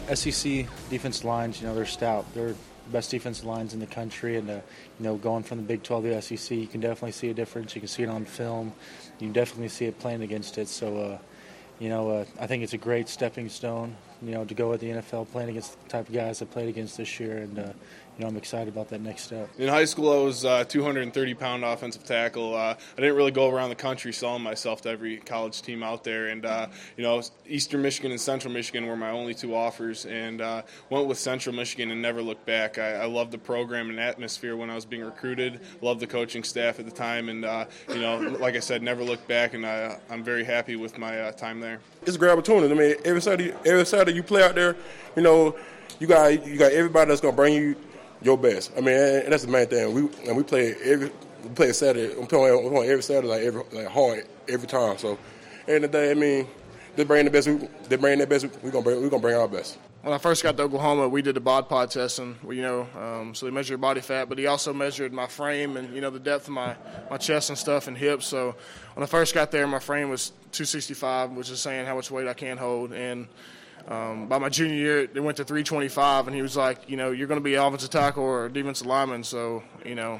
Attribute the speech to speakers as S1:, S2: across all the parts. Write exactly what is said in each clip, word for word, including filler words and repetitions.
S1: S E C defensive lines, you know, they're stout. They're the best defensive lines in the country, and uh, you know, going from the Big twelve to the S E C, you can definitely see a difference. You can see it on film. You can definitely see it playing against it. So, uh, you know, uh, I think it's a great stepping stone, you know, to go with the N F L, playing against the type of guys I played against this year, and uh, you know, I'm excited about that next step.
S2: In high school, I was a two hundred thirty pound offensive tackle. Uh, I didn't really go around the country selling myself to every college team out there. And, uh, you know, Eastern Michigan and Central Michigan were my only two offers. And uh, went with Central Michigan and never looked back. I, I loved the program and atmosphere when I was being recruited. Loved the coaching staff at the time. And, uh, you know, like I said, never looked back. And I, I'm very happy with my uh, time there.
S3: It's a great opportunity. I mean, every Saturday, every Saturday you play out there, you know, you got you got everybody that's going to bring you your best. I mean, and that's the main thing. We and we play every we play Saturday. We play, we play every Saturday, like every like hard every time. So, at the end of the day, I mean, they bring the best. We, they bring their best. We're gonna bring. We're gonna bring our best.
S4: When I first got to Oklahoma, we did the bod pod testing. You know, um, so they measured body fat, but he also measured my frame and you know the depth of my, my chest and stuff and hips. So when I first got there, my frame was two sixty-five, which is saying how much weight I can hold. And um, by my junior year, it went to three twenty-five, and he was like, you know, you're going to be an offensive tackle or a defensive lineman. So you know,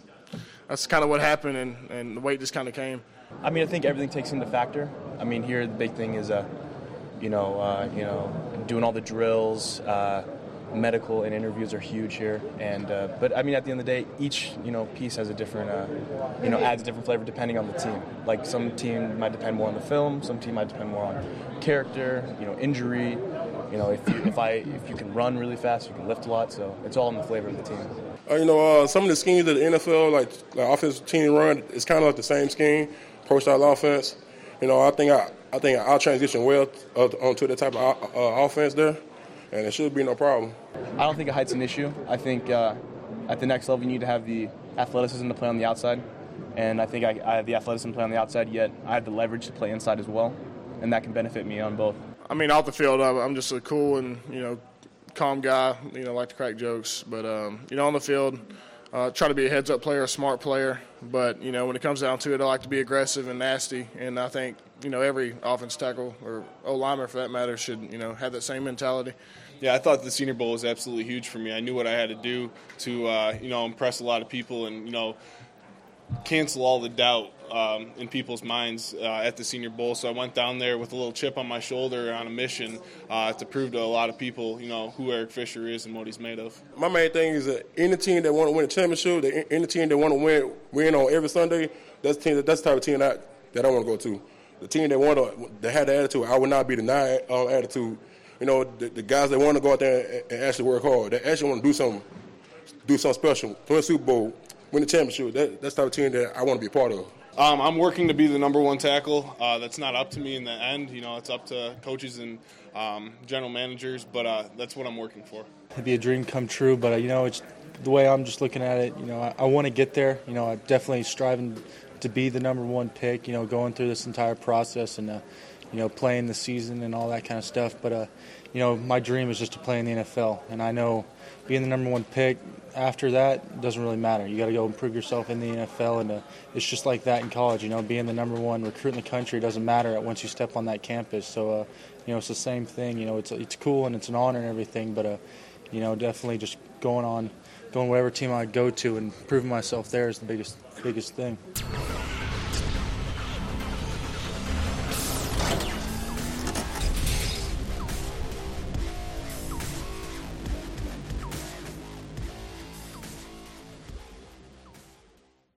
S4: that's kind of what happened, and, and the weight just kind of came.
S5: I mean, I think everything takes into factor. I mean, here the big thing is, uh, you know, uh, you know, doing all the drills. Uh, medical and interviews are huge here, and uh, but I mean, at the end of the day, each you know piece has a different, uh, you know, adds a different flavor depending on the team. Like some team might depend more on the film, some team might depend more on character, you know, injury. You know, if you, if I if you can run really fast, you can lift a lot. So it's all in the flavor of the team.
S3: Uh, you know, uh, some of the schemes that the N F L, like, like offensive team run, it's kind of like the same scheme, pro style offense. You know, I think I I think I'll transition well uh, onto the type of uh, offense there, and it should be no problem.
S5: I don't think height's an issue. I think uh, at the next level you need to have the athleticism to play on the outside, and I think I, I have the athleticism to play on the outside, yet I have the leverage to play inside as well, and that can benefit me on both.
S4: I mean, off the field, I'm just a cool and, you know, calm guy, you know, like to crack jokes. But, um, you know, on the field, uh, try to be a heads-up player, a smart player. But, you know, when it comes down to it, I like to be aggressive and nasty. And I think, you know, every offense tackle or O-lineman, for that matter, should, you know, have that same mentality.
S2: Yeah, I thought the Senior Bowl was absolutely huge for me. I knew what I had to do to, uh, you know, impress a lot of people and, you know, cancel all the doubt um, in people's minds uh, at the Senior Bowl. So I went down there with a little chip on my shoulder on a mission uh, to prove to a lot of people, you know, who Eric Fisher is and what he's made of.
S3: My main thing is that any team that want to win a championship, any team that want to win win on every Sunday, that's the team. That's the type of team that, that I want to go to. The team that want to that had the attitude, I would not be denied um, attitude. You know, the, the guys that want to go out there and, and actually work hard, they actually want to do something, do something special, win a Super Bowl, win the championship. That, that's the type of team that I want to be a part of.
S2: Um, I'm working to be the number one tackle. Uh, that's not up to me in the end. You know, it's up to coaches and um, general managers, but uh, that's what I'm working for.
S1: It'd be a dream come true, but, uh, you know, it's the way I'm just looking at it. You know, I, I want to get there. You know, I'm definitely striving to be the number one pick, you know, going through this entire process and, uh, you know, playing the season and all that kind of stuff. But, uh, you know, my dream is just to play in the N F L. And I know being the number one pick, after that, doesn't really matter. You got to go improve yourself in the N F L. And uh, it's just like that in college. You know, being the number one recruit in the country doesn't matter once you step on that campus. So, uh, you know, it's the same thing. You know, it's it's cool and it's an honor and everything. But, uh, you know, definitely just going on, going whatever team I go to and proving myself there is the biggest biggest thing.